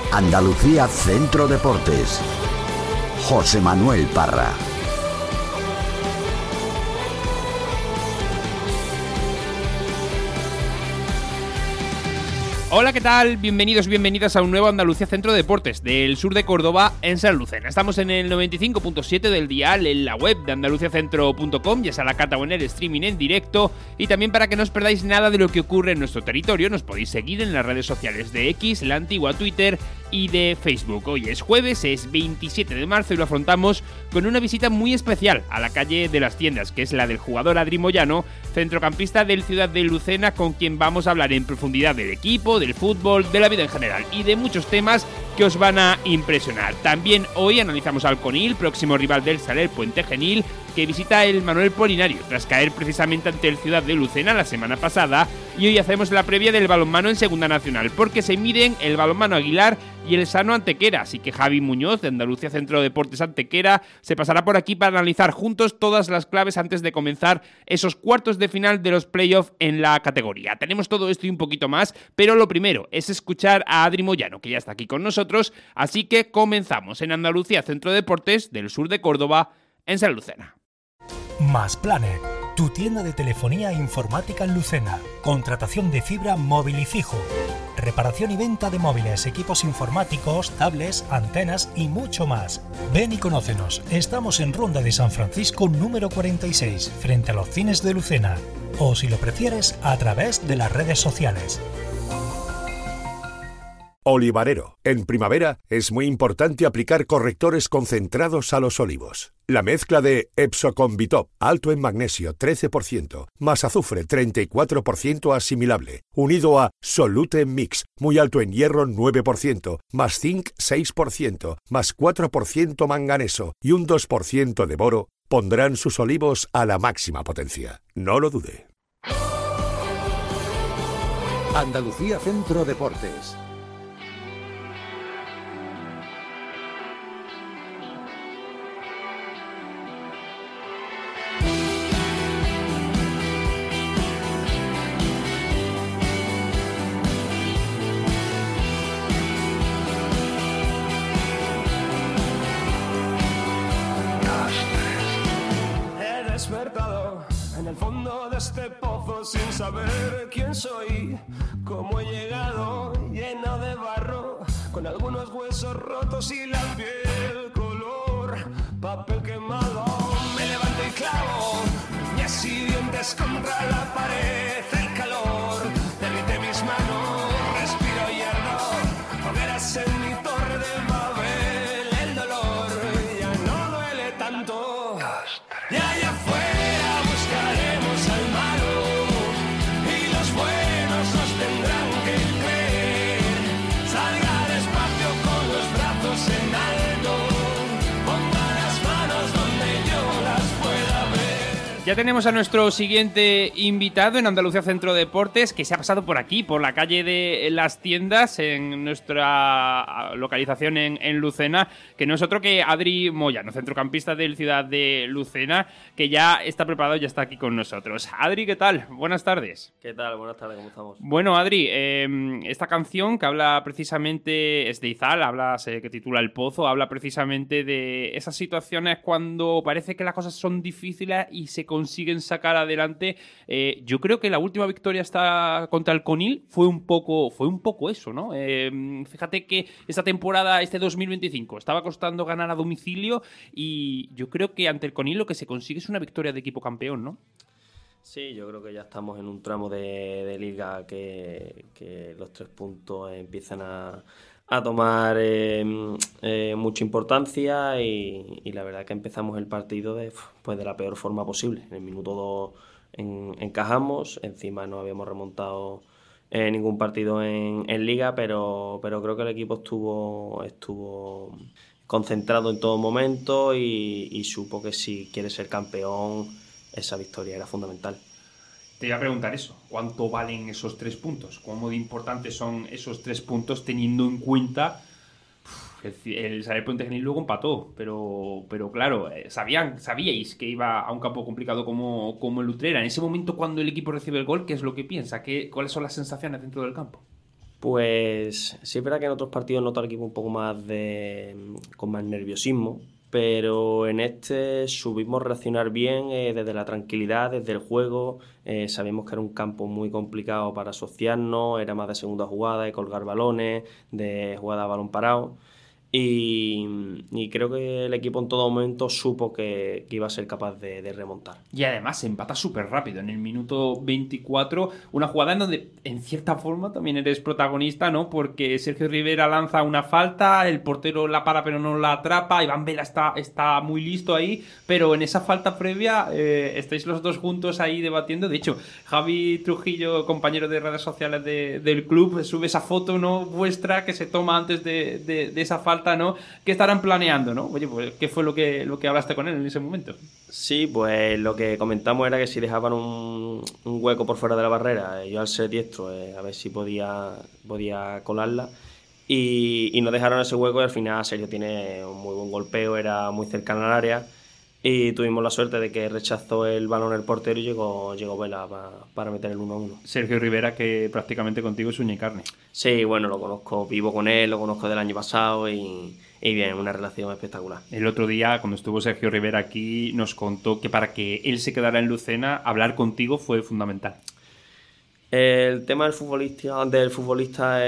Andalucía Centro Deportes. José Manuel Parra. Hola, ¿qué tal? Bienvenidos, bienvenidas a un nuevo Andalucía Centro Deportes del sur de Córdoba en San Lucena. Estamos en el 95.7 del dial, en la web de andaluciacentro.com, ya sea la cata o en el streaming en directo. Y también para que no os perdáis nada de lo que ocurre en nuestro territorio, nos podéis seguir en las redes sociales de X, la antigua Twitter y de Facebook. Hoy es jueves, es 27 de marzo y lo afrontamos con una visita muy especial a la calle de las Tiendas, que es la del jugador Adri Moyano, centrocampista del Ciudad de Lucena, con quien vamos a hablar en profundidad del equipo, del fútbol, de la vida en general y de muchos temas que os van a impresionar. También hoy analizamos al Conil, próximo rival del Saler Puente Genil, que visita el Manuel Polinario tras caer precisamente ante el Ciudad de Lucena la semana pasada, y hoy hacemos la previa del balonmano en Segunda Nacional, porque se miden el balonmano Aguilar y el Sano Antequera, así que Javi Muñoz de Andalucía Centro Deportes Antequera se pasará por aquí para analizar juntos todas las claves antes de comenzar esos cuartos de final de los playoffs en la categoría. Tenemos todo esto y un poquito más, pero lo primero es escuchar a Adri Moyano, que ya está aquí con nosotros, así que comenzamos en Andalucía Centro Deportes del sur de Córdoba en San Lucena. Más Planet, tu tienda de telefonía e informática en Lucena. Contratación de fibra móvil y fijo. Reparación y venta de móviles, equipos informáticos, tablets, antenas y mucho más. Ven y conócenos. Estamos en Ronda de San Francisco número 46, frente a los cines de Lucena. O si lo prefieres, a través de las redes sociales. Olivarero. En primavera es muy importante aplicar correctores concentrados a los olivos. La mezcla de Epsoconbitop, alto en magnesio 13%, más azufre 34% asimilable, unido a Solute Mix, muy alto en hierro 9%, más zinc 6%, más 4% manganeso y un 2% de boro, pondrán sus olivos a la máxima potencia. No lo dude. Andalucía Centro Deportes. En el fondo de este pozo sin saber quién soy, cómo he llegado lleno de barro, con algunos huesos rotos y la piel color papel quemado. Me levanto y clavo uñas y dientes contra la pared, el calor derrite mis manos, respiro hierro, hogueras en mi torre de Babel, el dolor ya no duele tanto. Y allá afuera buscaremos al malo y los buenos nos tendrán que creer. Salga despacio con los brazos en alto, ponga las manos donde yo las pueda ver. Ya tenemos a nuestro siguiente invitado en Andalucía Centro Deportes, que se ha pasado por aquí, por la calle de las Tiendas, en nuestra localización en Lucena, que no es otro que Adri Moyano, centrocampista del Ciudad de Lucena, que ya está preparado y ya está aquí con nosotros. Adri, ¿qué tal? Buenas tardes. ¿Qué tal? Buenas tardes, ¿cómo estamos? Bueno, Adri, esta canción que habla precisamente, es de Izal, que titula El Pozo, habla precisamente de esas situaciones cuando parece que las cosas son difíciles y se consiguen sacar adelante. Yo creo que la última victoria contra el Conil fue un poco eso, ¿no? Fíjate que esta temporada, este 2025, estaba costando ganar a domicilio y yo creo que ante el Conil lo que se consigue es una victoria de equipo campeón, ¿no? Sí, yo creo que ya estamos en un tramo de liga que los 3 puntos empiezan a tomar mucha importancia y la verdad que empezamos el partido de la peor forma posible. En el minuto 2 encajamos, encima no habíamos remontado ningún partido en liga, pero creo que el equipo estuvo concentrado en todo momento y supo que si quiere ser campeón esa victoria era fundamental. Te iba a preguntar eso, ¿cuánto valen esos 3 puntos? ¿Cómo de importantes son esos 3 puntos teniendo en cuenta el Saler Puente Genil luego empató, pero claro, sabíais que iba a un campo complicado como el Utrera. En ese momento, cuando el equipo recibe el gol, ¿qué es lo que piensa? ¿Cuáles son las sensaciones dentro del campo? Pues sí es verdad que en otros partidos noto al equipo un poco más con más nerviosismo, pero en este supimos reaccionar bien desde la tranquilidad, desde el juego. Sabíamos que era un campo muy complicado para asociarnos, era más de segunda jugada, de colgar balones, de jugada a balón parado. Y creo que el equipo en todo momento supo que iba a ser capaz de remontar. Y además se empata súper rápido. En el minuto 24, una jugada en donde en cierta forma también eres protagonista, ¿no? Porque Sergio Rivera lanza una falta, el portero la para pero no la atrapa, Iván Vela está muy listo ahí, pero en esa falta previa estáis los dos juntos ahí debatiendo. De hecho, Javi Trujillo, compañero de redes sociales del club, sube esa foto, ¿no?, vuestra que se toma antes de esa falta, ¿no? ¿Qué estarán planeando, no? Oye, pues, ¿qué fue lo que hablaste con él en ese momento? Sí, pues lo que comentamos era que si dejaban un hueco por fuera de la barrera, yo al ser diestro, a ver si podía colarla. Y nos dejaron ese hueco y al final Sergio tiene un muy buen golpeo, era muy cercano al área. Y tuvimos la suerte de que rechazó el balón el portero y llegó Vela para meter el 1-1. Sergio Rivera, que prácticamente contigo es uña y carne. Sí, bueno, lo conozco, vivo con él, lo conozco del año pasado y bien, una relación espectacular. El otro día, cuando estuvo Sergio Rivera aquí, nos contó que para que él se quedara en Lucena, hablar contigo fue fundamental. El tema del futbolista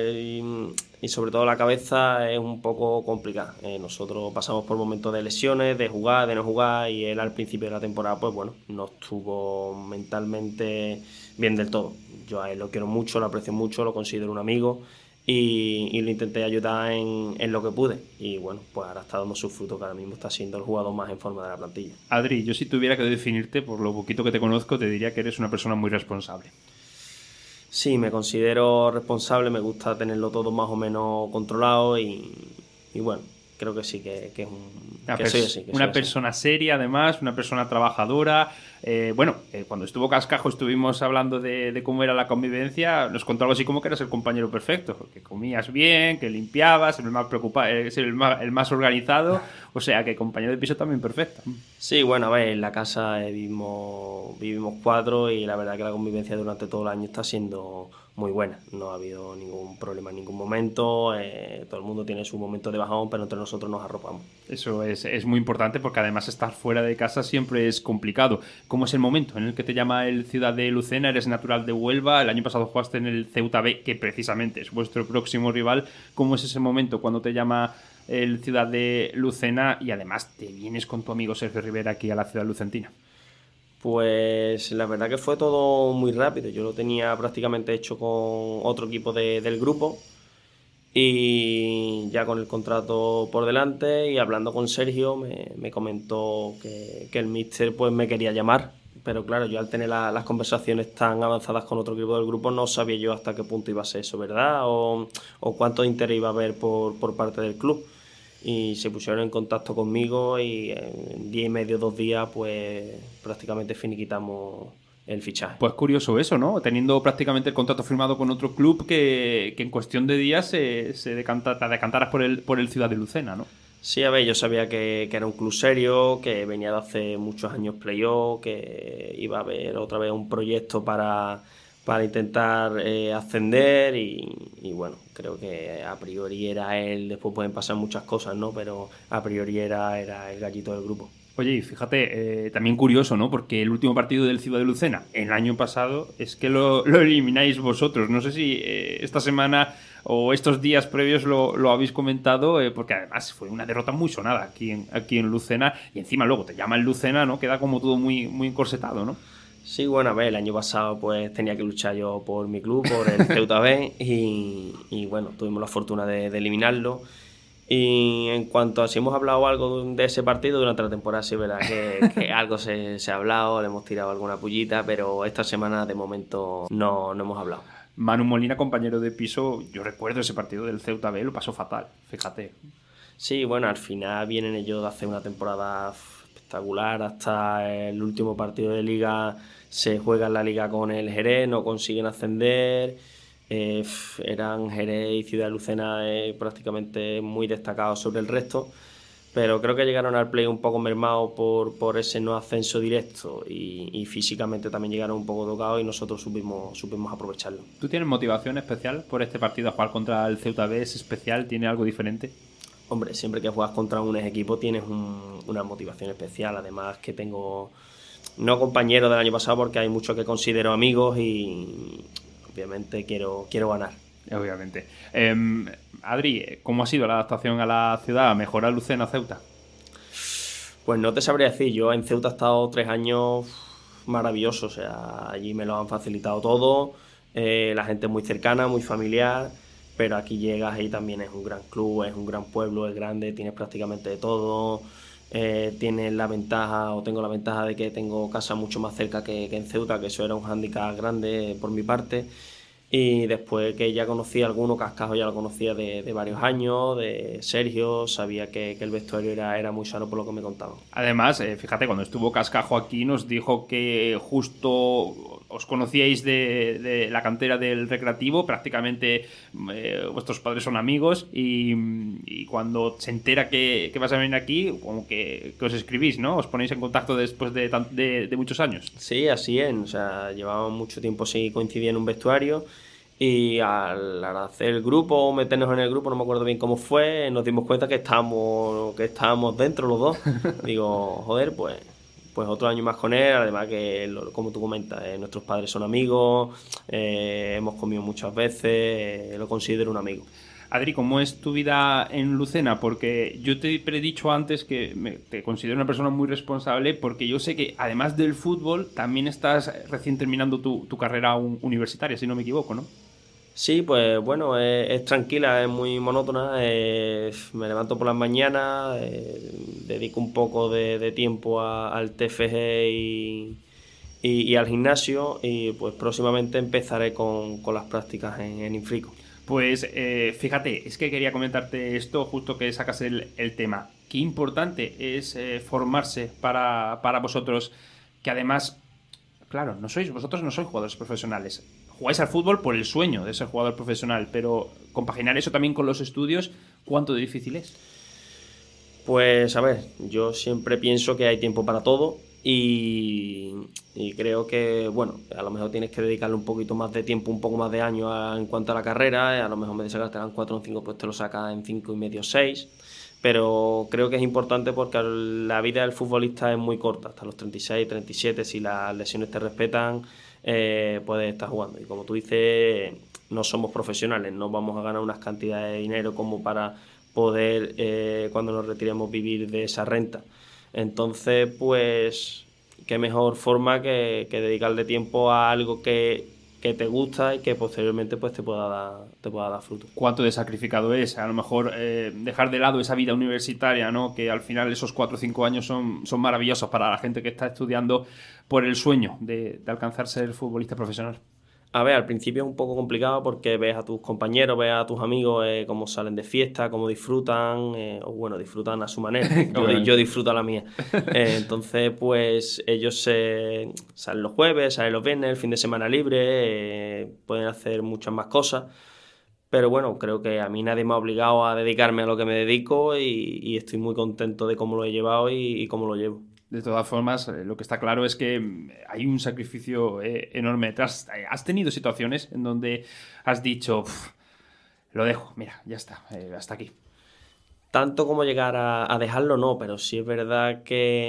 y sobre todo la cabeza es un poco complicado. Nosotros pasamos por momentos de lesiones, de jugar, de no jugar, y él al principio de la temporada, pues bueno, no estuvo mentalmente bien del todo. Yo a él lo quiero mucho, lo aprecio mucho, lo considero un amigo y lo intenté ayudar en lo que pude. Y bueno, pues ahora está dando sus frutos, que ahora mismo está siendo el jugador más en forma de la plantilla. Adri, yo si tuviera que definirte, por lo poquito que te conozco, te diría que eres una persona muy responsable. Sí, me considero responsable, me gusta tenerlo todo más o menos controlado y bueno, creo que sí, que es una persona seria, además, una persona trabajadora. Cuando estuvo Cascajo estuvimos hablando de cómo era la convivencia. Nos contó algo así como que eras el compañero perfecto, que comías bien, que limpiabas, el más preocupado, el más organizado. O sea, que compañero de piso también perfecto. Sí, bueno, a ver, en la casa vivimos 4 y la verdad que la convivencia durante todo el año está siendo muy buena. No ha habido ningún problema en ningún momento. Todo el mundo tiene su momento de bajón, pero entre nosotros nos arropamos. Eso es muy importante, porque además estar fuera de casa siempre es complicado. ¿Cómo es el momento en el que te llama el Ciudad de Lucena? Eres natural de Huelva, el año pasado jugaste en el Ceuta B, que precisamente es vuestro próximo rival. ¿Cómo es ese momento cuando te llama el Ciudad de Lucena y además te vienes con tu amigo Sergio Rivera aquí a la ciudad lucentina? Pues la verdad que fue todo muy rápido. Yo lo tenía prácticamente hecho con otro equipo del grupo y ya con el contrato por delante, y hablando con Sergio me comentó que el míster pues me quería llamar, pero claro, yo al tener las conversaciones tan avanzadas con otro equipo del grupo no sabía yo hasta qué punto iba a ser eso, ¿verdad? O cuánto interés iba a haber por parte del club. Y se pusieron en contacto conmigo y en 10 y medio, 2 días, pues prácticamente finiquitamos el fichaje. Pues curioso eso, ¿no? Teniendo prácticamente el contrato firmado con otro club que en cuestión de días te decantaras por el Ciudad de Lucena, ¿no? Sí, a ver, yo sabía que era un club serio, que venía de hace muchos años playoff, que iba a haber otra vez un proyecto para intentar ascender y bueno, creo que a priori era él. Después pueden pasar muchas cosas, ¿no? Pero a priori era el gallito del grupo. Oye, y fíjate, también curioso, ¿no? Porque el último partido del Ciudad de Lucena, el año pasado, es que lo elimináis vosotros. No sé si esta semana o estos días previos lo habéis comentado, porque además fue una derrota muy sonada aquí en Lucena, y encima luego te llaman Lucena, ¿no? Queda como todo muy, muy encorsetado, ¿no? Sí, bueno, a ver, el año pasado pues tenía que luchar yo por mi club, por el Ceuta B, y bueno, tuvimos la fortuna de eliminarlo. Y en cuanto a si hemos hablado algo de ese partido durante la temporada, sí, verdad que algo se ha hablado, le hemos tirado alguna pullita, pero esta semana de momento no hemos hablado. Manu Molina, compañero de piso, yo recuerdo ese partido del Ceuta B, lo pasó fatal, fíjate. Sí, bueno, al final vienen ellos de hacer una temporada espectacular, hasta el último partido de liga se juega en la liga con el Jerez, no consiguen ascender. Eran Jerez y Ciudad de Lucena prácticamente muy destacados sobre el resto, pero creo que llegaron al play un poco mermados por ese no ascenso directo y físicamente también llegaron un poco tocados y nosotros supimos aprovecharlo. ¿Tú tienes motivación especial por este partido a jugar contra el Ceuta B? ¿Es especial? ¿Tiene algo diferente? Hombre, siempre que juegas contra un equipo tienes una motivación especial, además que tengo no compañeros del año pasado porque hay muchos que considero amigos y obviamente quiero ganar. Obviamente. Adri, ¿cómo ha sido la adaptación a la ciudad? ¿Mejorar Lucena Ceuta? Pues no te sabría decir, yo en Ceuta he estado 3 años maravillosos, o sea, allí me lo han facilitado todo, la gente es muy cercana, muy familiar, pero aquí llegas y también es un gran club, es un gran pueblo, es grande, tienes prácticamente de todo, tienes la ventaja, o tengo la ventaja de que tengo casa mucho más cerca que en Ceuta, que eso era un hándicap grande por mi parte. Y después que ya conocía a alguno, Cascajo ya lo conocía de varios años, de Sergio, sabía que el vestuario era muy sano por lo que me contaban. Además, fíjate, cuando estuvo Cascajo aquí nos dijo que justo os conocíais de la cantera del Recreativo, prácticamente vuestros padres son amigos y cuando se entera que vas a venir aquí, como que os escribís, ¿no? Os ponéis en contacto después de muchos años. Sí, así es, o sea, llevábamos mucho tiempo sin coincidir en un vestuario. Y al hacer el grupo, meternos en el grupo, no me acuerdo bien cómo fue, nos dimos cuenta que estábamos dentro los dos. Digo, joder, pues otro año más con él, además que, como tú comentas, nuestros padres son amigos, hemos comido muchas veces, lo considero un amigo. Adri, ¿cómo es tu vida en Lucena? Porque yo te he dicho antes que te considero una persona muy responsable porque yo sé que además del fútbol también estás recién terminando tu carrera universitaria, si no me equivoco, ¿no? Sí, pues bueno, es tranquila, es muy monótona, me levanto por las mañanas, dedico un poco de tiempo al TFG y al gimnasio y pues próximamente empezaré con las prácticas en Infrico. Pues fíjate, es que quería comentarte esto justo que sacas el tema. Qué importante es formarse para vosotros, que además, claro, vosotros no sois jugadores profesionales. Jugáis al fútbol por el sueño de ser jugador profesional, pero compaginar eso también con los estudios, ¿cuánto de difícil es? Pues a ver, yo siempre pienso que hay tiempo para todo y creo que, bueno, a lo mejor tienes que dedicarle un poquito más de tiempo, un poco más de años en cuanto a la carrera, a lo mejor en vez de sacarte en 4 o 5, pues te lo sacas en 5 y medio, 6, pero creo que es importante porque la vida del futbolista es muy corta, hasta los 36, 37, si las lesiones te respetan, puedes estar jugando. Y como tú dices, no somos profesionales, no vamos a ganar unas cantidades de dinero como para poder, cuando nos retiremos, vivir de esa renta. Entonces, pues, qué mejor forma que dedicarle tiempo a algo que te gusta y que posteriormente pues te pueda dar fruto. ¿Cuánto de sacrificado es? A lo mejor dejar de lado esa vida universitaria, ¿no? Que al final esos 4 o 5 años son maravillosos para la gente que está estudiando por el sueño de alcanzar ser futbolista profesional. A ver, al principio es un poco complicado porque ves a tus compañeros, ves a tus amigos cómo salen de fiesta, cómo disfrutan, o bueno, disfrutan a su manera. Yo disfruto a la mía. Entonces, pues ellos salen los jueves, salen los viernes, el fin de semana libre, pueden hacer muchas más cosas. Pero bueno, creo que a mí nadie me ha obligado a dedicarme a lo que me dedico y estoy muy contento de cómo lo he llevado y cómo lo llevo. De todas formas, lo que está claro es que hay un sacrificio enorme detrás. ¿Has tenido situaciones en donde has dicho, lo dejo, mira, ya está, hasta aquí? Tanto como llegar a dejarlo, no, pero sí es verdad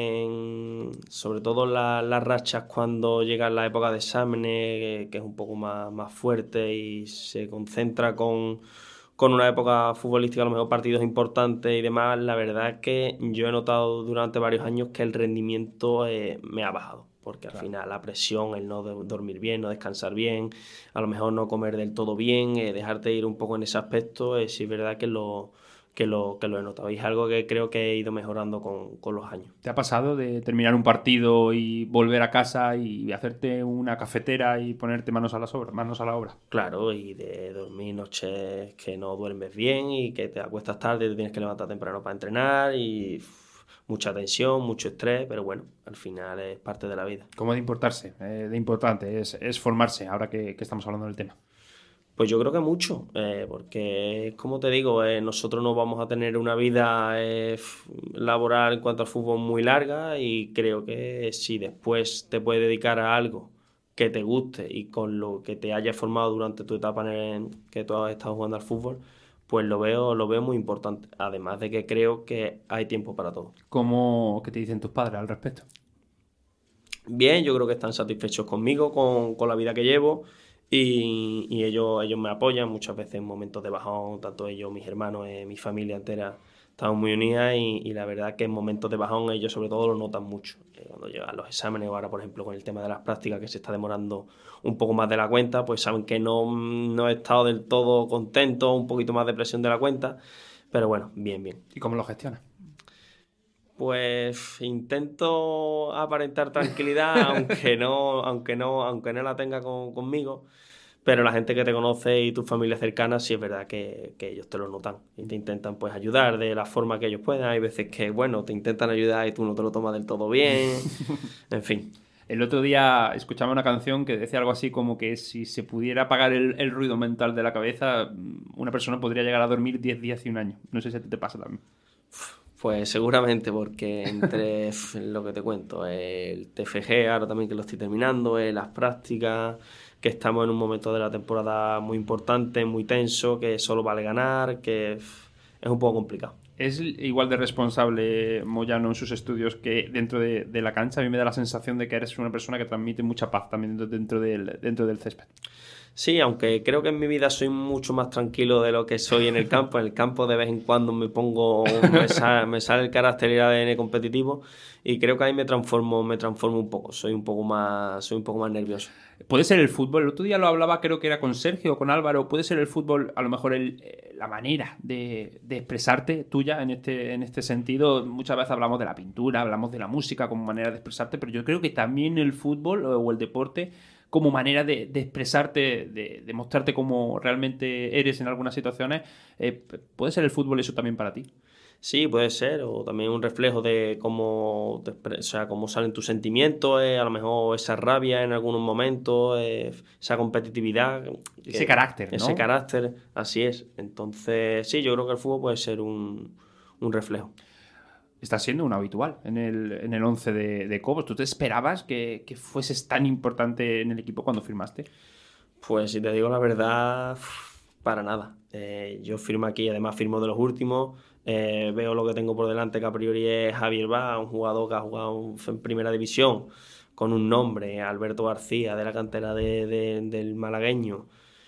que sobre todo las rachas cuando llega la época de exámenes, que es un poco más fuerte y se concentra con una época futbolística, a lo mejor partidos importantes y demás, la verdad es que yo he notado durante varios años que el rendimiento me ha bajado. Porque al final la presión, el no dormir bien, no descansar bien, a lo mejor no comer del todo bien, dejarte ir un poco en ese aspecto, sí es verdad que lo he notado. Y es algo que creo que he ido mejorando con los años. ¿Te ha pasado de terminar un partido y volver a casa y hacerte una cafetera y ponerte manos a la obra? Claro, y de dormir noches que no duermes bien y que te acuestas tarde, te tienes que levantar temprano para entrenar y mucha tensión, mucho estrés, pero bueno, al final es parte de la vida. ¿Cómo de importante es formarse ahora que estamos hablando del tema? Pues yo creo que mucho, porque como te digo, nosotros no vamos a tener una vida laboral en cuanto al fútbol muy larga, y creo que si después te puedes dedicar a algo que te guste y con lo que te hayas formado durante tu etapa en que tú has estado jugando al fútbol, pues lo veo muy importante. Además de que creo que hay tiempo para todo. ¿Qué te dicen tus padres al respecto? Bien, yo creo que están satisfechos conmigo, con la vida que llevo. Y ellos me apoyan muchas veces en momentos de bajón, tanto ellos, mis hermanos, mi familia entera, estamos muy unidas, y la verdad que en momentos de bajón ellos sobre todo lo notan mucho. Cuando llegan los exámenes, o ahora por ejemplo con el tema de las prácticas que se está demorando un poco más de la cuenta, pues saben que no he estado del todo contento, un poquito más de presión de la cuenta, pero bueno, bien. ¿Y cómo lo gestionas? Pues intento aparentar tranquilidad, aunque no la tenga conmigo, pero la gente que te conoce y tu familia cercana, sí es verdad que ellos te lo notan y te intentan pues ayudar de la forma que ellos puedan. Hay veces que, bueno, te intentan ayudar y tú no te lo tomas del todo bien, en fin. El otro día escuchaba una canción que decía algo así como que si se pudiera apagar el ruido mental de la cabeza, una persona podría llegar a dormir 10 días y un año. No sé si a ti te pasa también. Pues seguramente, porque entre lo que te cuento, el TFG, ahora también que lo estoy terminando, las prácticas, que estamos en un momento de la temporada muy importante, muy tenso, que solo vale ganar, que es un poco complicado. ¿Es igual de responsable Moyano en sus estudios que dentro de la cancha? A mí me da la sensación de que eres una persona que transmite mucha paz también dentro del césped. Sí, aunque creo que en mi vida soy mucho más tranquilo de lo que soy en el campo. En el campo de vez en cuando me sale el carácter y el ADN competitivo, y creo que ahí me transformo un poco. Soy un poco más nervioso. Puede ser el fútbol, el otro día lo hablaba, creo que era con Sergio o con Álvaro, puede ser el fútbol a lo mejor la manera de expresarte tuya en este sentido. Muchas veces hablamos de la pintura, hablamos de la música como manera de expresarte, pero yo creo que también el fútbol o el deporte como manera de expresarte, de mostrarte cómo realmente eres en algunas situaciones, ¿puede ser el fútbol eso también para ti? Sí, puede ser, o también un reflejo de cómo salen tus sentimientos, a lo mejor esa rabia en algunos momentos, esa competitividad. Ese carácter, ¿no? Ese carácter, así es. Entonces, sí, yo creo que el fútbol puede ser un reflejo. Estás siendo un habitual en el 11 de Cobos. ¿Tú te esperabas que fueses tan importante en el equipo cuando firmaste? Pues si te digo la verdad, para nada. Yo firmo aquí, además firmo de los últimos. Veo lo que tengo por delante, que a priori es Javier Bá, un jugador que ha jugado en primera división con un nombre, Alberto García, de la cantera del malagueño,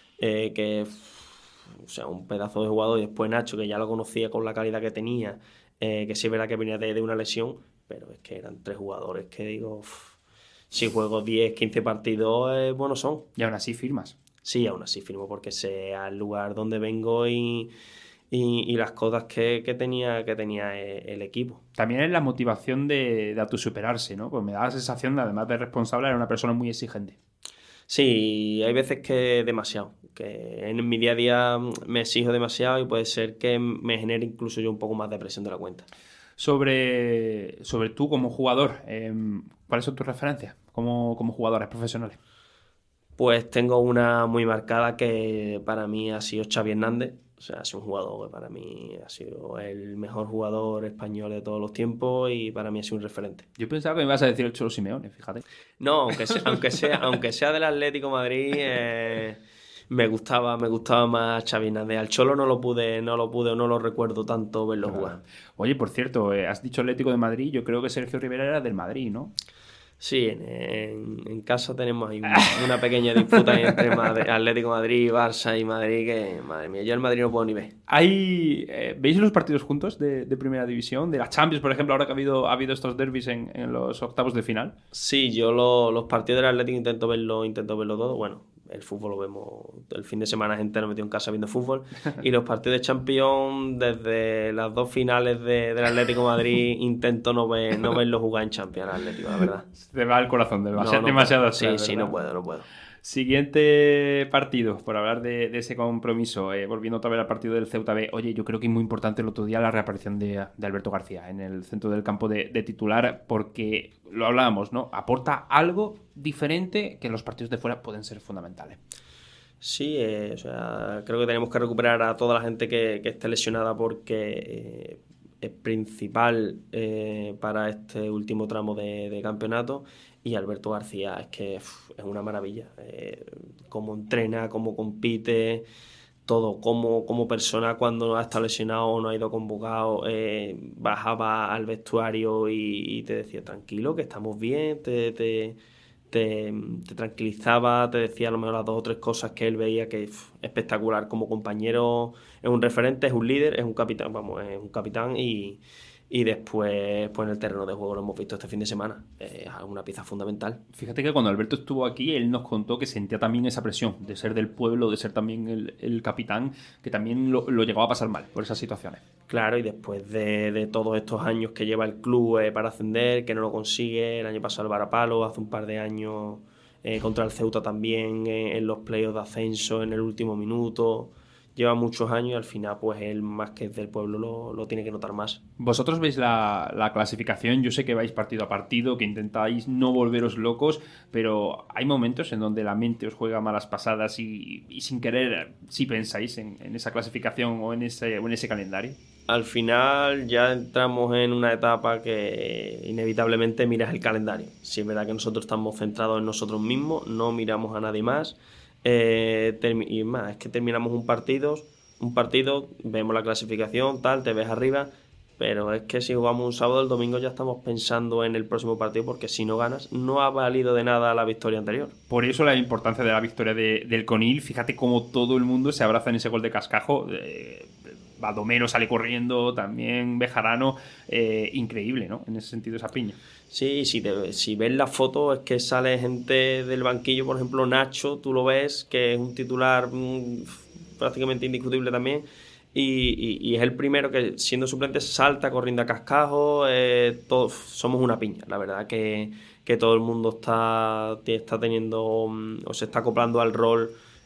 un pedazo de jugador. Y después Nacho, que ya lo conocía con la calidad que tenía, que sí es verdad que venía de una lesión, pero es que eran 3 jugadores que digo, si juego 10, 15 partidos, buenos son. Y aún así firmas. Sí, aún así firmo, porque sé al lugar donde vengo y las cosas que tenía el equipo. También es la motivación de autosuperarse, ¿no? Pues me da la sensación de, además de responsable, era una persona muy exigente. Sí, hay veces que demasiado, que en mi día a día me exijo demasiado y puede ser que me genere incluso yo un poco más de presión de la cuenta. Sobre tú como jugador, ¿cuáles son tus referencias como jugadores profesionales? Pues tengo una muy marcada que para mí ha sido Xavi Hernández. O sea, ha sido un jugador que para mí ha sido el mejor jugador español de todos los tiempos y para mí ha sido un referente. Yo pensaba que me ibas a decir el Cholo Simeone, fíjate. No, aunque sea del Atlético de Madrid, me gustaba más Xavi Hernández. Al Cholo no lo recuerdo tanto verlo jugar. Oye, por cierto, has dicho Atlético de Madrid, yo creo que Sergio Rivera era del Madrid, ¿no? Sí, en casa tenemos ahí una pequeña disputa entre Atlético de Madrid, Barça y Madrid, que madre mía, yo el Madrid no puedo ni ver. ¿Veis los partidos juntos de Primera División? De la Champions, por ejemplo, ahora que ha habido estos derbis en los octavos de final. Sí, yo los partidos del Atlético intento verlo todo. Bueno, el fútbol lo vemos el fin de semana entero metido en casa viendo fútbol, y los partidos de Champions desde las 2 finales del Atlético de Madrid intento no verlo jugar en Champions al Atlético, la verdad. Te va el corazón, demasiado atrás, sí, no puedo. Siguiente partido, por hablar de ese compromiso, volviendo otra vez al partido del Ceuta B. Oye, yo creo que es muy importante el otro día la reaparición de Alberto García en el centro del campo de titular, porque lo hablábamos, ¿no? Aporta algo diferente que en los partidos de fuera pueden ser fundamentales. Sí, o sea, creo que tenemos que recuperar a toda la gente que esté lesionada porque es principal para este último tramo de campeonato. Y Alberto García es que es una maravilla. Cómo entrena, cómo compite, todo. Como persona cuando ha estado lesionado o no ha ido convocado, bajaba al vestuario y te decía, tranquilo, que estamos bien, te tranquilizaba, te decía a lo mejor las 2 o 3 cosas que él veía que espectacular. Como compañero es un referente, es un líder, es un capitán, es un capitán y después pues en el terreno de juego lo hemos visto este fin de semana. Es una pieza fundamental. Fíjate que cuando Alberto estuvo aquí, él nos contó que sentía también esa presión de ser del pueblo, de ser también el capitán, que también lo llegaba a pasar mal por esas situaciones. Claro, y después de todos estos años que lleva el club para ascender, que no lo consigue, el año pasado el Varapalo, hace un par de años contra el Ceuta también, en los playoffs de ascenso en el último minuto. Lleva muchos años y al final pues él, más que del pueblo, lo tiene que notar más. Vosotros veis la clasificación, yo sé que vais partido a partido, que intentáis no volveros locos, pero hay momentos en donde la mente os juega malas pasadas y sin querer, si pensáis en esa clasificación o en ese calendario. Al final ya entramos en una etapa que inevitablemente miras el calendario. Si es verdad que nosotros estamos centrados en nosotros mismos, no miramos a nadie más. Y más, es que terminamos un partido, vemos la clasificación, tal, te ves arriba, pero es que si jugamos un sábado, el domingo ya estamos pensando en el próximo partido, porque si no ganas, no ha valido de nada la victoria anterior. Por eso la importancia de la victoria del Conil. Fíjate cómo todo el mundo se abraza en ese gol de Cascajo. Baldomero sale corriendo, también Bejarano, increíble, ¿no? En ese sentido, esa piña. Sí, si ves la foto, es que sale gente del banquillo, por ejemplo Nacho, tú lo ves, que es un titular prácticamente indiscutible también, y es el primero que, siendo suplente, salta corriendo a Cascajo. Todos somos una piña, la verdad que todo el mundo está teniendo o se está acoplando al rol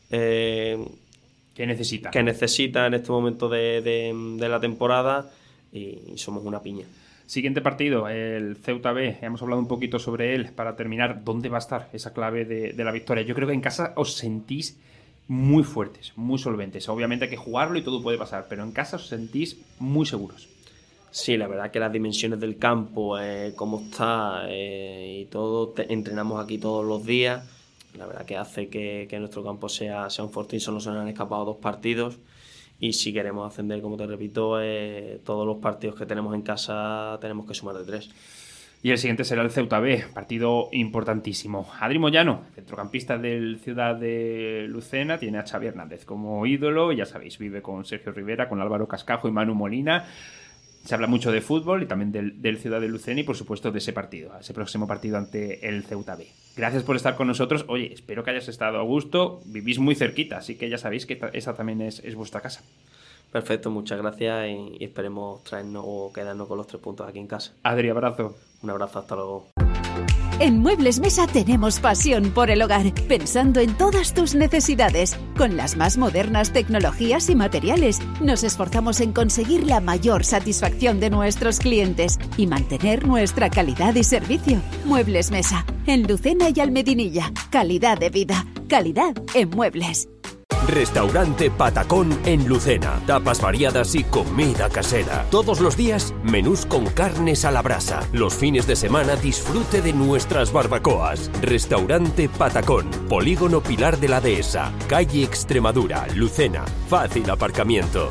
que necesita en este momento de la temporada, y somos una piña. Siguiente partido, el Ceuta B. Hemos hablado un poquito sobre él. Para terminar, ¿dónde va a estar esa clave de la victoria? Yo creo que en casa os sentís muy fuertes, muy solventes. Obviamente hay que jugarlo y todo puede pasar, pero en casa os sentís muy seguros. Sí, la verdad que las dimensiones del campo, cómo está y todo, entrenamos aquí todos los días. La verdad que hace que nuestro campo sea un fortín. Solo se nos han escapado 2 partidos. Y si queremos ascender, como te repito, todos los partidos que tenemos en casa tenemos que sumar de 3. Y el siguiente será el Ceuta B, partido importantísimo. Adri Moyano, centrocampista del Ciudad de Lucena, tiene a Xavi Hernández como ídolo. Ya sabéis, vive con Sergio Rivera, con Álvaro Cascajo y Manu Molina. Se habla mucho de fútbol y también del Ciudad de Lucena y, por supuesto, de ese próximo partido ante el Ceuta B. Gracias por estar con nosotros. Oye, espero que hayas estado a gusto. Vivís muy cerquita, así que ya sabéis que esa también es vuestra casa. Perfecto, muchas gracias y esperemos traernos o quedarnos con los 3 puntos aquí en casa. Adri, abrazo. Un abrazo, hasta luego. En Muebles Mesa tenemos pasión por el hogar, pensando en todas tus necesidades. Con las más modernas tecnologías y materiales, nos esforzamos en conseguir la mayor satisfacción de nuestros clientes y mantener nuestra calidad y servicio. Muebles Mesa, en Lucena y Almedinilla. Calidad de vida, calidad en muebles. Restaurante Patacón en Lucena. Tapas variadas y comida casera. Todos los días, menús con carnes a la brasa. Los fines de semana, disfrute de nuestras barbacoas. Restaurante Patacón. Polígono Pilar de la Dehesa. Calle Extremadura, Lucena. Fácil aparcamiento.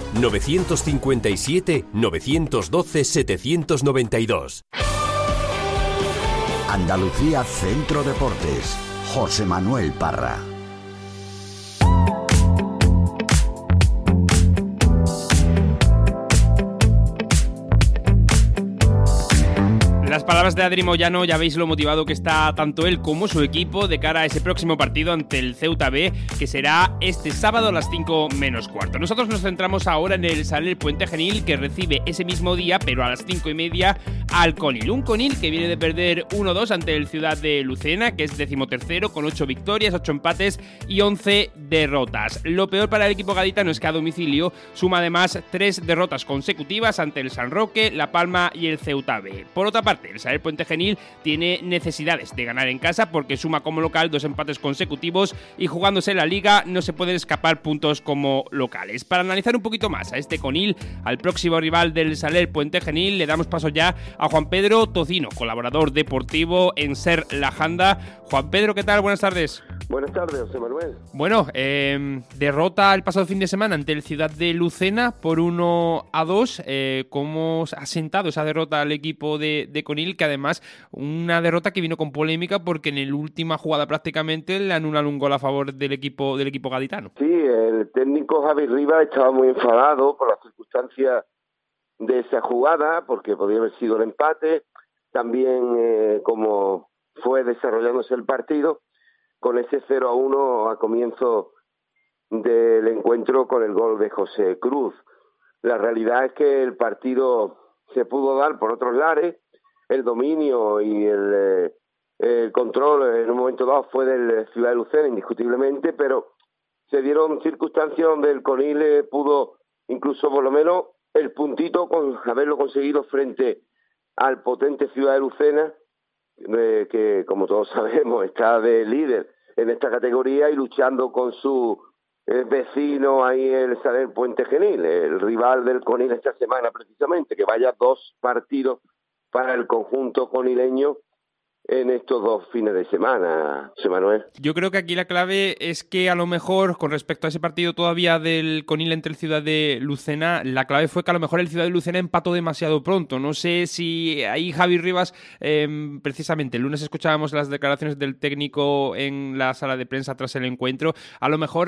957-912-792. Andalucía Centro Deportes. José Manuel Parra. Las palabras de Adri Moyano, ya veis lo motivado que está tanto él como su equipo de cara a ese próximo partido ante el Ceuta B, que será este sábado a las 5 menos cuarto. Nosotros nos centramos ahora en el Saler Puente Genil, que recibe ese mismo día, pero a las 5:30, al Conil. Un Conil que viene de perder 1-2 ante el Ciudad de Lucena, que es 13º, con 8 victorias, 8 empates y 11 derrotas. Lo peor para el equipo gaditano es que a domicilio suma además 3 derrotas consecutivas ante el San Roque, La Palma y el Ceuta B. Por otra parte, El Saler Puente Genil tiene necesidades de ganar en casa porque suma como local 2 empates consecutivos y jugándose en la Liga no se pueden escapar puntos como locales. Para analizar un poquito más a este Conil, al próximo rival del Saler Puente Genil, le damos paso ya a Juan Pedro Tocino, colaborador deportivo en Ser La Janda. Juan Pedro, ¿qué tal? Buenas tardes. Buenas tardes, José Manuel. Bueno, derrota el pasado fin de semana ante el Ciudad de Lucena por 1-2. ¿Cómo ha sentado esa derrota al equipo de Conil? Que además, una derrota que vino con polémica porque en la última jugada prácticamente le anulan un gol a favor del equipo gaditano. Sí, el técnico Javi Rivas estaba muy enfadado por las circunstancias de esa jugada, porque podría haber sido el empate. También como fue desarrollándose el partido, con ese 0-1 a comienzo del encuentro con el gol de José Cruz. La realidad es que el partido se pudo dar por otros lares, el dominio y el control en un momento dado fue del Ciudad de Lucena, indiscutiblemente, pero se dieron circunstancias donde el Conil pudo, incluso por lo menos, el puntito con haberlo conseguido frente al potente Ciudad de Lucena, que como todos sabemos está de líder en esta categoría y luchando con su vecino ahí el Saler Puente Genil, el rival del Conil esta semana precisamente, que vaya 2 partidos para el conjunto conileño en estos 2 fines de semana, José Manuel. Yo creo que aquí la clave es que a lo mejor, con respecto a ese partido todavía del Conil entre el Ciudad de Lucena, la clave fue que a lo mejor el Ciudad de Lucena empató demasiado pronto. No sé si ahí Javi Rivas, precisamente el lunes escuchábamos las declaraciones del técnico en la sala de prensa tras el encuentro, a lo mejor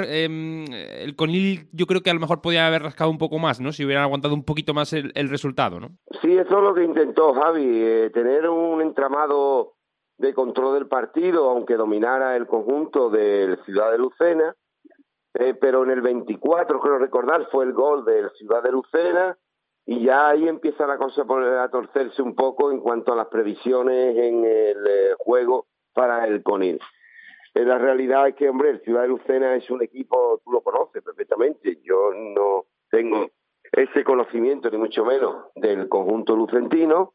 el Conil yo creo que a lo mejor podía haber rascado un poco más, ¿no? Si hubieran aguantado un poquito más el resultado, ¿no? Sí, eso es lo que intentó Javi, tener un entramado de control del partido, aunque dominara el conjunto del Ciudad de Lucena, pero en el 24, creo recordar, fue el gol del Ciudad de Lucena, y ya ahí empieza la cosa a torcerse un poco en cuanto a las previsiones en el juego para el Conil. La realidad es que, hombre, el Ciudad de Lucena es un equipo, tú lo conoces perfectamente, yo no tengo ese conocimiento, ni mucho menos, del conjunto lucentino,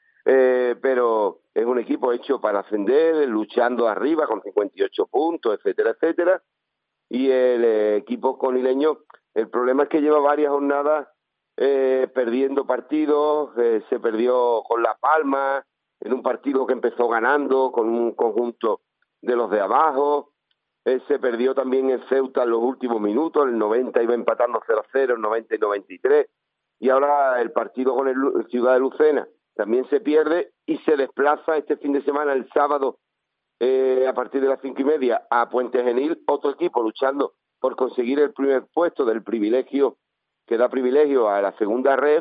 pero es un equipo hecho para ascender, luchando arriba con 58 puntos, etcétera, etcétera. Y el equipo conileño, el problema es que lleva varias jornadas perdiendo partidos, se perdió con La Palma, en un partido que empezó ganando con un conjunto de los de abajo, se perdió también en Ceuta en los últimos minutos, el 90 iba empatando 0-0, el 90 y 93, y ahora el partido con el Ciudad de Lucena también se pierde y se desplaza este fin de semana, el sábado, a partir de las 5:30 a Puente Genil, otro equipo luchando por conseguir el primer puesto del privilegio, que da privilegio a la segunda red.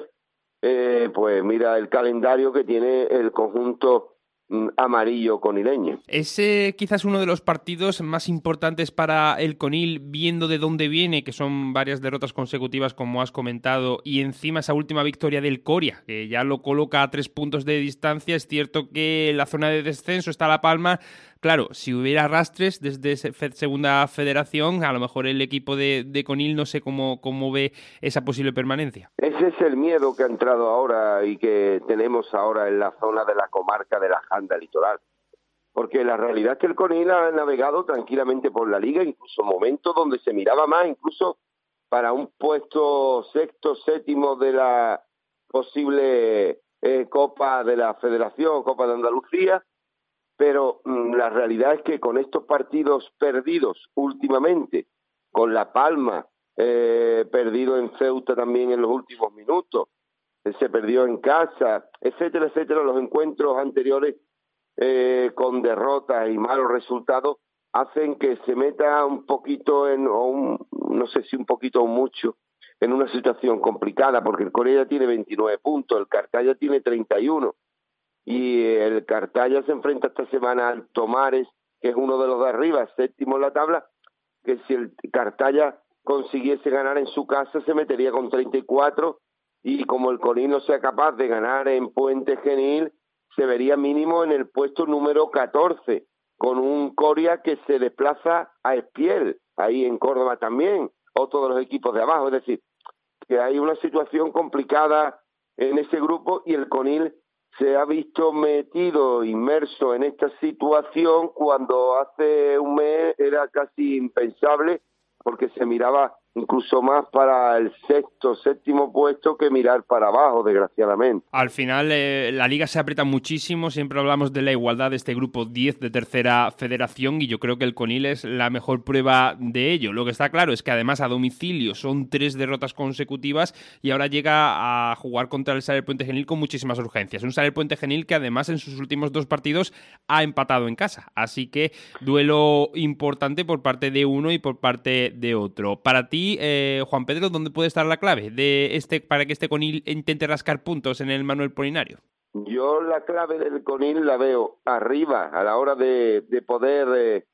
Pues mira el calendario que tiene el conjunto amarillo conileño. Es quizás uno de los partidos más importantes para el Conil, viendo de dónde viene, que son varias derrotas consecutivas, como has comentado, y encima esa última victoria del Coria, que ya lo coloca a 3 puntos de distancia. Es cierto que en la zona de descenso está La Palma. Claro, si hubiera arrastres desde segunda federación, a lo mejor el equipo de Conil no sé cómo ve esa posible permanencia. Ese es el miedo que ha entrado ahora y que tenemos ahora en la zona de la comarca de la Janda Litoral. Porque la realidad es que el Conil ha navegado tranquilamente por la liga, incluso momentos donde se miraba más, incluso para un puesto 6º, 7º de la posible Copa de la Federación, Copa de Andalucía. Pero la realidad es que con estos partidos perdidos últimamente, con La Palma perdido en Ceuta también en los últimos minutos, se perdió en casa, etcétera, etcétera, los encuentros anteriores con derrotas y malos resultados hacen que se meta un poquito no sé si un poquito o mucho, en una situación complicada, porque el Corea tiene 29 puntos, el Cartaya tiene 31, y el Cartaya se enfrenta esta semana al Tomares, que es uno de los de arriba, 7º en la tabla, que si el Cartaya consiguiese ganar en su casa se metería con 34, y como el Conil no sea capaz de ganar en Puente Genil, se vería mínimo en el puesto número 14, con un Coria que se desplaza a Espiel, ahí en Córdoba también, otro de los equipos de abajo. Es decir, que hay una situación complicada en ese grupo y el Conil se ha visto inmerso en esta situación cuando hace un mes era casi impensable, porque se miraba incluso más para el séptimo puesto que mirar para abajo, desgraciadamente. Al final la Liga se aprieta muchísimo, siempre hablamos de la igualdad de este grupo 10 de tercera federación y yo creo que el Conil es la mejor prueba de ello. Lo que está claro es que además a domicilio son 3 derrotas consecutivas y ahora llega a jugar contra el Sale Puente Genil con muchísimas urgencias. Un Sale Puente Genil que además en sus últimos 2 partidos ha empatado en casa, así que duelo importante por parte de uno y por parte de otro. Para ti, Juan Pedro, ¿dónde puede estar la clave para que este Conil intente rascar puntos en el Manuel Polinario? Yo la clave del Conil la veo arriba, a la hora de poder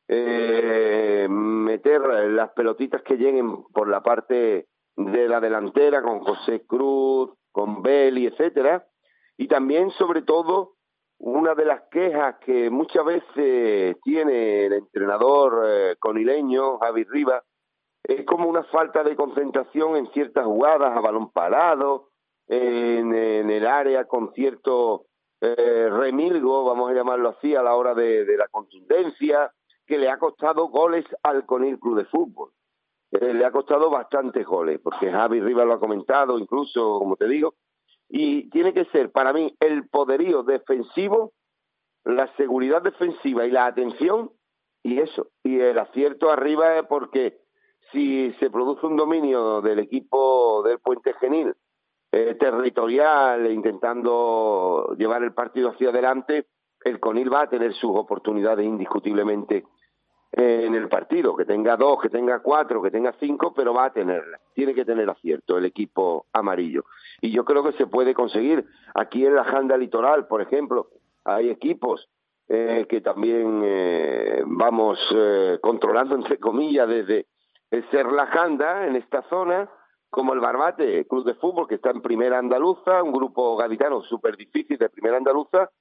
meter las pelotitas que lleguen por la parte de la delantera, con José Cruz, con Beli, etcétera. Y también, sobre todo, una de las quejas que muchas veces tiene el entrenador conileño, Javi Rivas, es como una falta de concentración en ciertas jugadas a balón parado, en el área con cierto remilgo, vamos a llamarlo así, a la hora de la contundencia, que le ha costado goles al Conil Club de Fútbol. Le ha costado bastantes goles, porque Javi Rivas lo ha comentado, incluso, como te digo, y tiene que ser, para mí, el poderío defensivo, la seguridad defensiva y la atención, y eso, y el acierto arriba, porque si se produce un dominio del equipo del Puente Genil territorial, intentando llevar el partido hacia adelante, el Conil va a tener sus oportunidades indiscutiblemente en el partido, que tenga 2, que tenga 4, que tenga 5, pero va a tenerla. Tiene que tener acierto el equipo amarillo. Y yo creo que se puede conseguir. Aquí en la Janda Litoral, por ejemplo, hay equipos que también vamos controlando, entre comillas, desde el Ser La Janda, en esta zona, como el Barbate, Club de Fútbol, que está en Primera Andaluza, un grupo gaditano súper difícil de Primera Andaluza,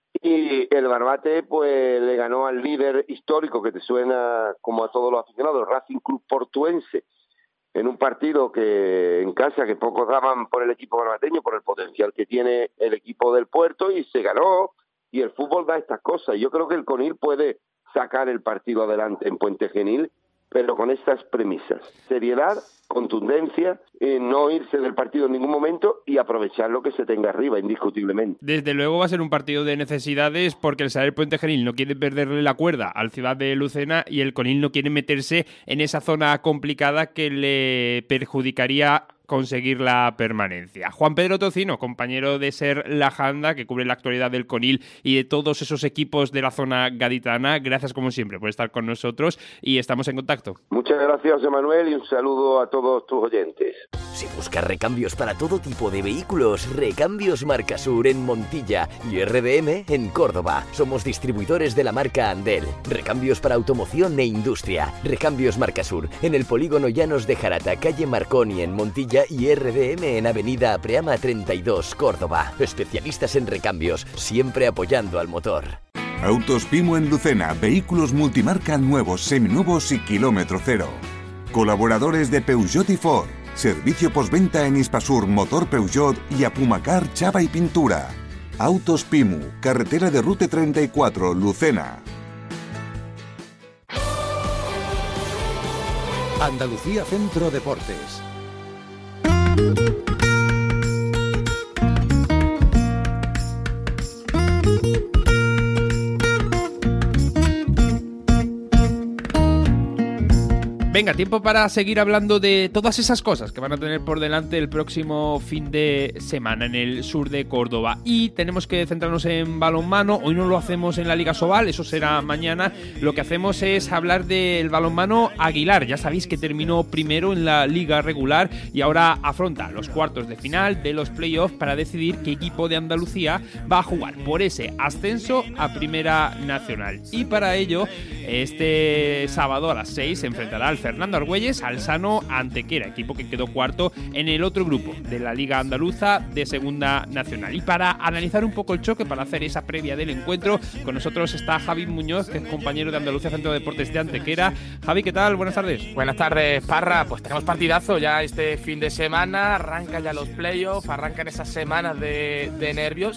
y el Barbate pues le ganó al líder histórico, que te suena como a todos los aficionados, el Racing Club Portuense, en un partido que en casa, que pocos daban por el equipo barbateño, por el potencial que tiene el equipo del Puerto, y se ganó, y el fútbol da estas cosas. Yo creo que el Conil puede sacar el partido adelante en Puente Genil, pero con estas premisas: seriedad, contundencia, no irse del partido en ningún momento y aprovechar lo que se tenga arriba, indiscutiblemente. Desde luego va a ser un partido de necesidades, porque el Sale Puente Genil no quiere perderle la cuerda al Ciudad de Lucena y el Conil no quiere meterse en esa zona complicada que le perjudicaría conseguir la permanencia. Juan Pedro Tocino, compañero de Ser La Janda, que cubre la actualidad del Conil y de todos esos equipos de la zona gaditana, gracias como siempre por estar con nosotros y estamos en contacto. Muchas gracias, José Manuel, y un saludo a todos tus oyentes. Si buscas recambios para todo tipo de vehículos, Recambios Marcasur en Montilla y RDM en Córdoba. Somos distribuidores de la marca Andel. Recambios para automoción e industria. Recambios Marcasur en el polígono Llanos de Jarata, calle Marconi en Montilla, y RDM en Avenida Apreama 32, Córdoba. Especialistas en recambios, siempre apoyando al motor. Autos Pimo en Lucena, vehículos multimarca nuevos, seminuevos y kilómetro cero. Colaboradores de Peugeot y Ford. Servicio postventa en Hispasur, Motor Peugeot y Apumacar, Chapa y Pintura. Autos Pimu, carretera de Rute 34, Lucena. Andalucía Centro Deportes. Venga, tiempo para seguir hablando de todas esas cosas que van a tener por delante el próximo fin de semana en el sur de Córdoba. Y tenemos que centrarnos en balonmano. Hoy no lo hacemos en la Liga Sobal, eso será mañana. Lo que hacemos es hablar del balonmano Aguilar. Ya sabéis que terminó primero en la Liga regular y ahora afronta los cuartos de final de los playoffs para decidir qué equipo de Andalucía va a jugar por ese ascenso a Primera Nacional. Y para ello, este sábado a las 6 se enfrentará al Fernando Argüelles al Sano Antequera, equipo que quedó cuarto en el otro grupo de la Liga Andaluza de Segunda Nacional. Y para analizar un poco el choque, para hacer esa previa del encuentro, con nosotros está Javi Muñoz, que es compañero de Andalucía Centro de Deportes de Antequera. Javi, ¿qué tal? Buenas tardes. Buenas tardes, Parra. Pues tenemos partidazo ya este fin de semana, arrancan ya los playoffs, arrancan esas semanas de nervios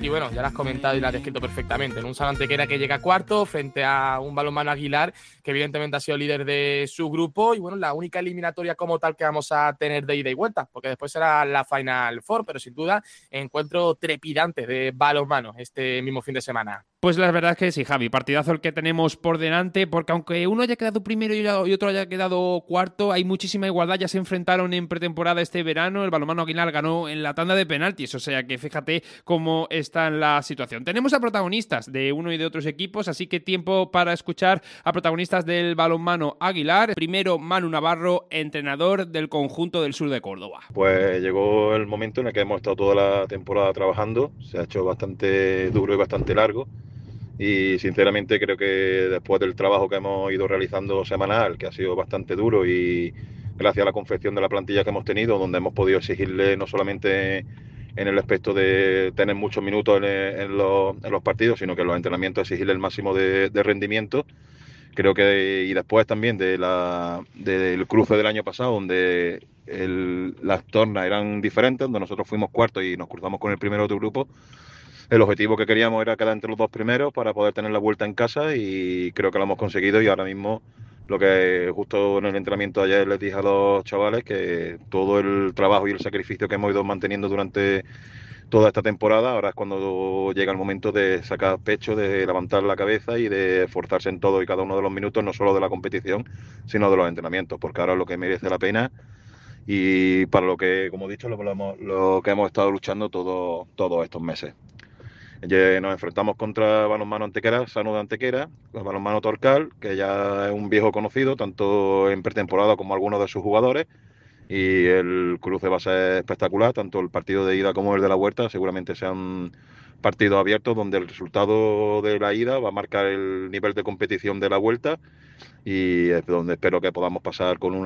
y bueno, ya lo has comentado y lo has descrito perfectamente. En un Sano Antequera que llega cuarto frente a un Balonmano Aguilar que evidentemente ha sido líder de su grupo y bueno, la única eliminatoria como tal que vamos a tener de ida y vuelta, porque después será la Final Four, pero sin duda encuentro trepidante de balonmano este mismo fin de semana. Pues la verdad es que sí, Javi, partidazo el que tenemos por delante, porque aunque uno haya quedado primero y otro haya quedado cuarto, hay muchísima igualdad, ya se enfrentaron en pretemporada este verano, el Balonmano Aguilar ganó en la tanda de penaltis, o sea que fíjate cómo está en la situación. Tenemos a protagonistas de uno y de otros equipos, así que tiempo para escuchar a protagonistas del Balonmano Aguilar. Primero, Manu Navarro, entrenador del conjunto del sur de Córdoba. Pues llegó el momento en el que hemos estado toda la temporada trabajando, se ha hecho bastante duro y bastante largo. Y sinceramente creo que después del trabajo que hemos ido realizando semanal, que ha sido bastante duro y gracias a la confección de la plantilla que hemos tenido, donde hemos podido exigirle no solamente en el aspecto de tener muchos minutos en los partidos, sino que en los entrenamientos exigirle el máximo de rendimiento. Creo que, y después también del cruce del año pasado, donde las tornas eran diferentes, donde nosotros fuimos cuartos y nos cruzamos con el primero de otro grupo. El objetivo que queríamos era quedar entre los dos primeros para poder tener la vuelta en casa y creo que lo hemos conseguido y ahora mismo lo que justo en el entrenamiento de ayer les dije a los chavales que todo el trabajo y el sacrificio que hemos ido manteniendo durante toda esta temporada, ahora es cuando llega el momento de sacar pecho, de levantar la cabeza y de esforzarse en todo y cada uno de los minutos, no solo de la competición, sino de los entrenamientos, porque ahora es lo que merece la pena y para lo que, como he dicho, lo que hemos estado luchando todos estos meses. Nos enfrentamos contra Balonmano Antequera, Sano de Antequera, Balonmano Torcal, que ya es un viejo conocido, tanto en pretemporada como algunos de sus jugadores, y el cruce va a ser espectacular, tanto el partido de ida como el de la vuelta, seguramente sean partidos abiertos donde el resultado de la ida va a marcar el nivel de competición de la vuelta y es donde espero que podamos pasar con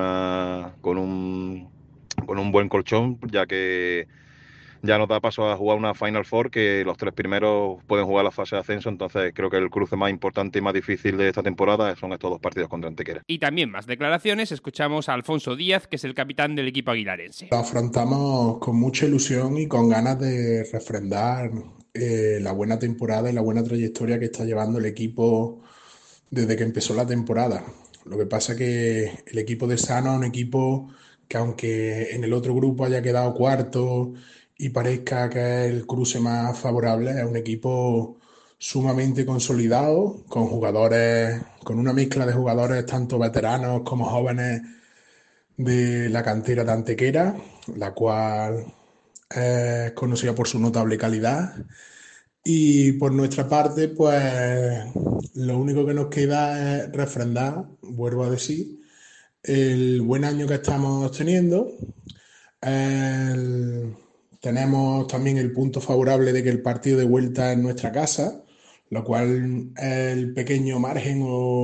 un buen colchón, ya que ya nos da paso a jugar una Final Four que los tres primeros pueden jugar la fase de ascenso, entonces creo que el cruce más importante y más difícil de esta temporada son estos dos partidos contra Antequera. Y también más declaraciones, escuchamos a Alfonso Díaz, que es el capitán del equipo aguilarense. Lo afrontamos con mucha ilusión y con ganas de refrendar la buena temporada y la buena trayectoria que está llevando el equipo desde que empezó la temporada. Lo que pasa es que el equipo de Sano es un equipo que aunque en el otro grupo haya quedado cuarto y parezca que es el cruce más favorable, es un equipo sumamente consolidado, con jugadores, con una mezcla de jugadores tanto veteranos como jóvenes de la cantera de Antequera, la cual es conocida por su notable calidad. Y por nuestra parte, pues lo único que nos queda es refrendar, vuelvo a decir, el buen año que estamos teniendo. Tenemos también el punto favorable de que el partido de vuelta es en nuestra casa, lo cual es el pequeño margen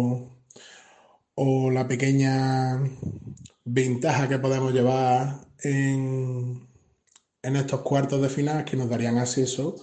o la pequeña ventaja que podemos llevar en estos cuartos de final que nos darían acceso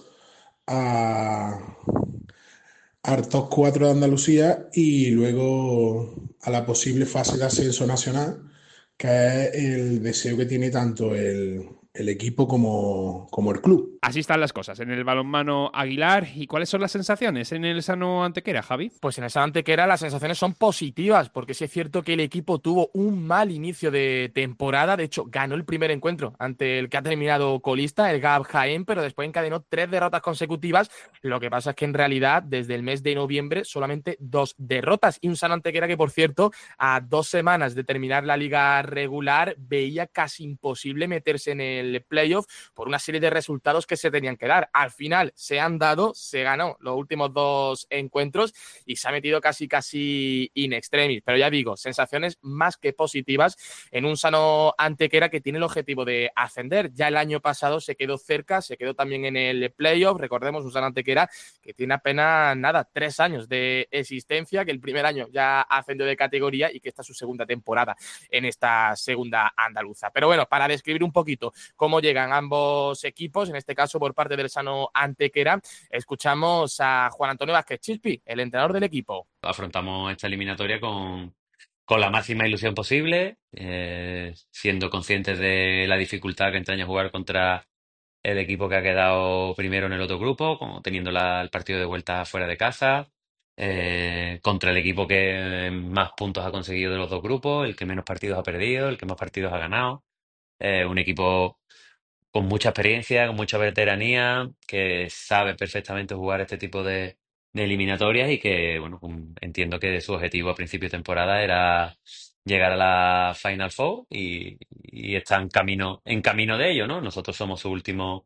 al top 4 de Andalucía y luego a la posible fase de ascenso nacional, que es el deseo que tiene tanto el equipo como el club. Así están las cosas en el balonmano Aguilar. ¿Y cuáles son las sensaciones en el Sano Antequera, Javi? Pues en el Sano Antequera las sensaciones son positivas, porque sí es cierto que el equipo tuvo un mal inicio de temporada. De hecho, ganó el primer encuentro ante el que ha terminado colista, el GAB Jaén, pero después encadenó 3 derrotas consecutivas. Lo que pasa es que en realidad, desde el mes de noviembre, solamente 2 derrotas. Y un Sano Antequera que, por cierto, a 2 semanas de terminar la liga regular, veía casi imposible meterse en el playoff por una serie de resultados que se tenían que dar. Al final se han dado, se ganó los últimos 2 encuentros y se ha metido casi in extremis. Pero ya digo, sensaciones más que positivas en un Sano Antequera que tiene el objetivo de ascender. Ya el año pasado se quedó cerca, se quedó también en el playoff. Recordemos un Sano Antequera que tiene apenas 3 años de existencia, que el primer año ya ascendió de categoría y que esta es su segunda temporada en esta segunda andaluza. Pero bueno, para describir un poquito cómo llegan ambos equipos, en este caso por parte del Sano Antequera, escuchamos a Juan Antonio Vázquez Chispi, el entrenador del equipo. Afrontamos esta eliminatoria con la máxima ilusión posible, siendo conscientes de la dificultad que entraña jugar contra el equipo que ha quedado primero en el otro grupo, como teniendo el partido de vuelta fuera de casa, contra el equipo que más puntos ha conseguido de los dos grupos, el que menos partidos ha perdido, el que más partidos ha ganado. Un equipo con mucha experiencia, con mucha veteranía, que sabe perfectamente jugar este tipo de eliminatorias y que, bueno, entiendo que su objetivo a principio de temporada era llegar a la Final Four y está en camino de ello, ¿no? Nosotros somos su último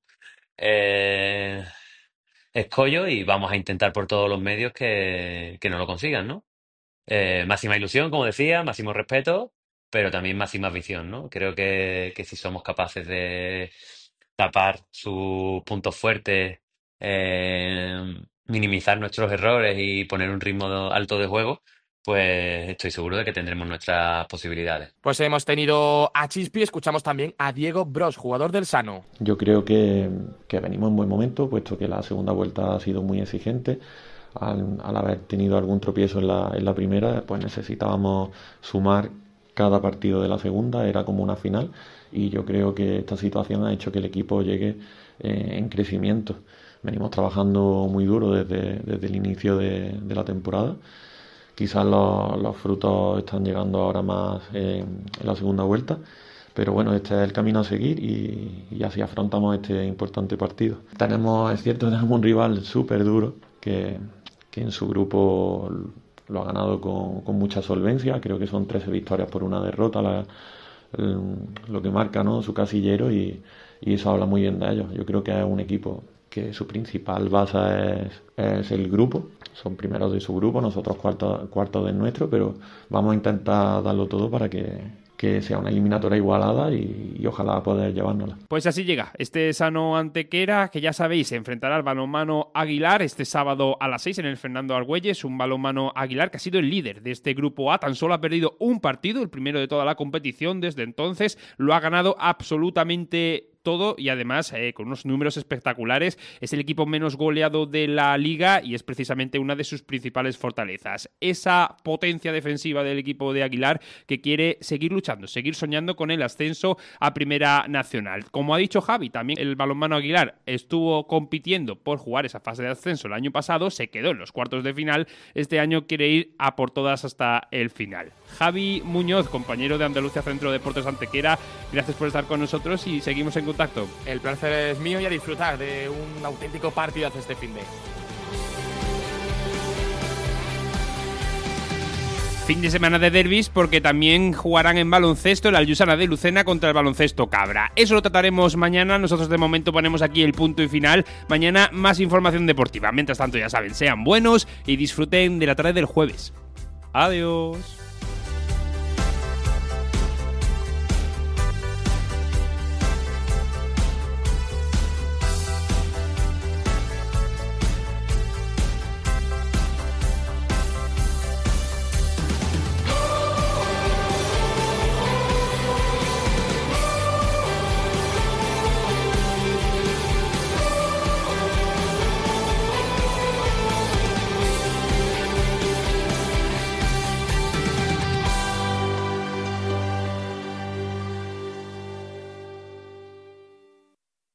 eh, escollo y vamos a intentar por todos los medios que no lo consigan, ¿no? Máxima ilusión, como decía, máximo respeto, pero también máxima visión, ¿no? Creo que si somos capaces de tapar sus puntos fuertes, minimizar nuestros errores y poner un ritmo alto de juego, pues estoy seguro de que tendremos nuestras posibilidades. Pues hemos tenido a Chispi, escuchamos también a Diego Bros, jugador del Sano. Yo creo que venimos en buen momento, puesto que la segunda vuelta ha sido muy exigente. Al haber tenido algún tropiezo en la primera, pues necesitábamos sumar cada partido de la segunda, era como una final, y yo creo que esta situación ha hecho que el equipo llegue en crecimiento. Venimos trabajando muy duro desde el inicio de la temporada. Quizás los frutos están llegando ahora más en la segunda vuelta, pero bueno, este es el camino a seguir y así afrontamos este importante partido. Es cierto, tenemos un rival súper duro que en su grupo lo ha ganado con mucha solvencia. Creo que son 13 victorias por una derrota, lo que marca, ¿no?, su casillero, y eso habla muy bien de ellos. Yo creo que es un equipo que su principal base es el grupo. Son primeros de su grupo, nosotros cuartos del nuestro, pero vamos a intentar darlo todo para que sea una eliminatoria igualada y ojalá poder llevárnosla. Pues así llega este Sano Antequera, que ya sabéis, se enfrentará al balonmano Aguilar este sábado a las 6 en el Fernando Argüelles, un balonmano Aguilar que ha sido el líder de este grupo A, tan solo ha perdido un partido, el primero de toda la competición, desde entonces lo ha ganado absolutamente todo y además con unos números espectaculares. Es el equipo menos goleado de la liga y es precisamente una de sus principales fortalezas. Esa potencia defensiva del equipo de Aguilar que quiere seguir luchando, seguir soñando con el ascenso a Primera Nacional. Como ha dicho Javi, también el balonmano Aguilar estuvo compitiendo por jugar esa fase de ascenso el año pasado, se quedó en los cuartos de final. Este año quiere ir a por todas hasta el final. Javi Muñoz, compañero de Andalucía Centro de Deportes Antequera, gracias por estar con nosotros y seguimos en contacto. El placer es mío y a disfrutar de un auténtico partidazo este fin de. Fin de semana de derbis porque también jugarán en baloncesto el Alyusana de Lucena contra el Baloncesto Cabra. Eso lo trataremos mañana. Nosotros de momento ponemos aquí el punto y final. Mañana más información deportiva. Mientras tanto, ya saben, sean buenos y disfruten de la tarde del jueves. Adiós.